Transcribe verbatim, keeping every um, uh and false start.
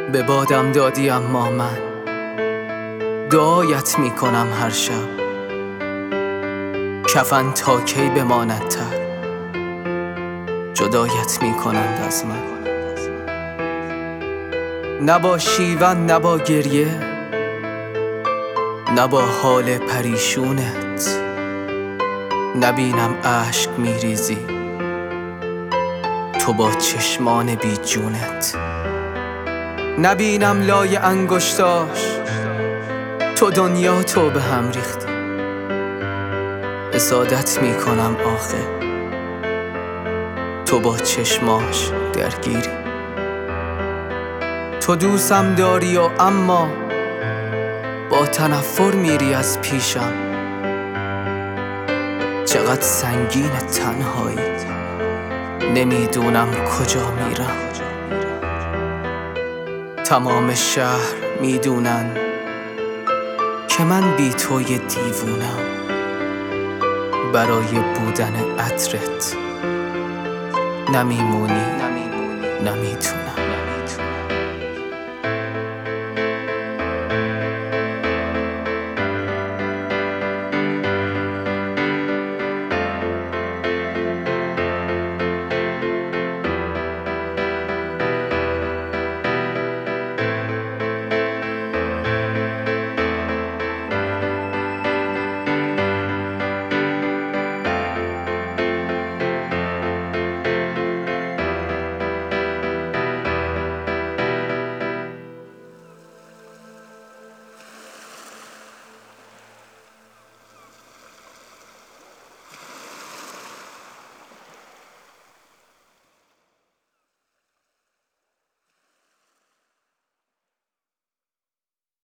به بادم دادی اما من دعایت میکنم هر شب، کفن تا کی بماند تر، جدایت میکنند از من. نه با شیون نه با گریه، نه با حال پریشونت، نبینم اشک میریزی تو با چشمان بی جونت. نبینم لای انگشتاش تو دنیا تو به هم ریختی. حسادت میکنم آخه تو با چشماش درگیری. تو دوستم داری و اما با تنفر میری از پیشم. چقدر سنگین تنهایی، نمیدونم کجا میرم. تمام شهر میدونن که من بی توی دیوونم. برای بودن عطرت نمیمونی نمیتونم.